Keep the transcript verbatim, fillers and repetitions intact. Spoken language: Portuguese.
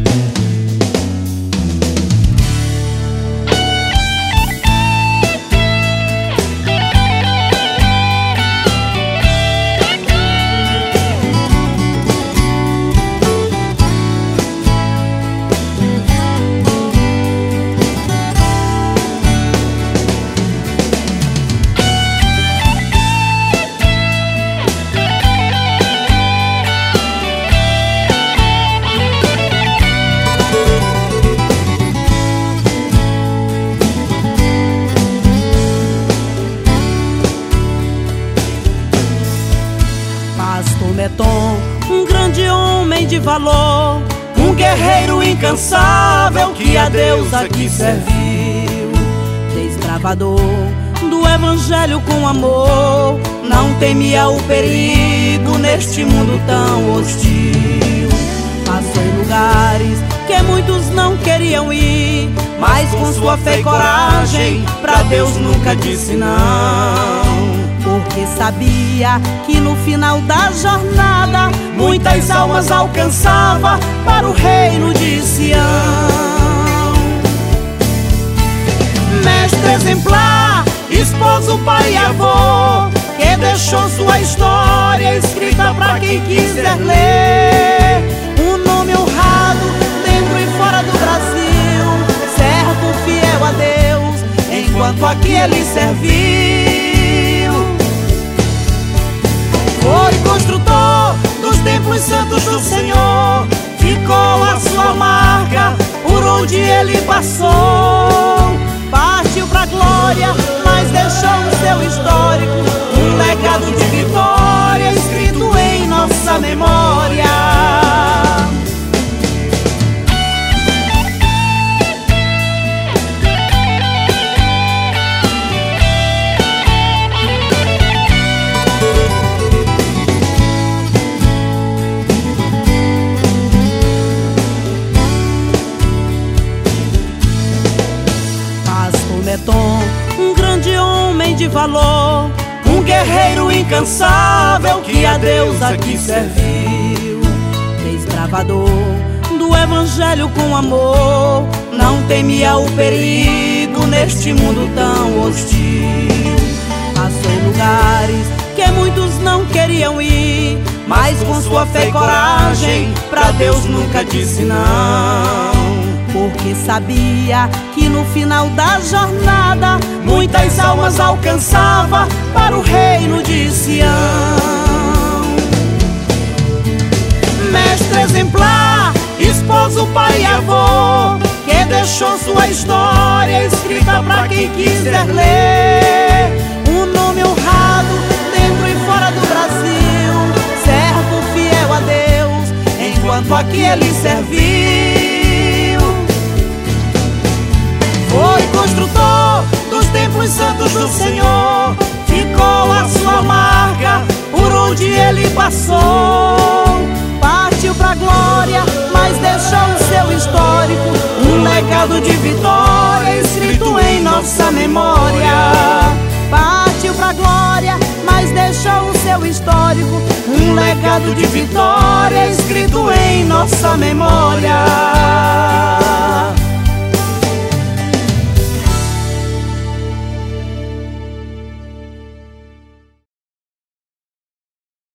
Meton, um grande homem de valor, um guerreiro incansável que a Deus aqui serviu. Desbravador do evangelho com amor, não temia o perigo neste mundo tão hostil. Passou em lugares que muitos não queriam ir, mas com sua fé e coragem pra Deus nunca disse não. Porque sabia que no final da jornada muitas almas alcançava para o reino de Sião. Mestre exemplar, esposo, pai e avô, que deixou sua história escrita para quem quiser ler. Um nome honrado dentro e fora do Brasil, servo fiel a Deus enquanto aqui ele serviu. Foi construtor dos templos santos do Senhor, ficou a sua marca por onde ele passou. Partiu pra glória, mas deixou o seu histórico, um legado de vitória escrito em nossa memória. Meton, um grande homem de valor, um guerreiro incansável que a Deus aqui serviu. Desbravador do evangelho com amor, não temia o perigo neste mundo tão hostil. Passou em lugares que muitos não queriam ir, mas com sua fé e coragem pra Deus nunca disse não. Porque sabia que no final da jornada muitas almas alcançava para o reino de Sião. Mestre exemplar, esposo, pai e avô, que deixou sua história escrita para quem quiser ler. Um nome honrado dentro e fora do Brasil, servo fiel a Deus enquanto aqui ele serviu. Foi construtor dos templos santos do Senhor, ficou a sua marca por onde ele passou. Partiu pra glória, mas deixou o seu histórico, um legado de vitória escrito em nossa memória. Partiu pra glória, mas deixou o seu histórico, um legado de vitória escrito em nossa memória.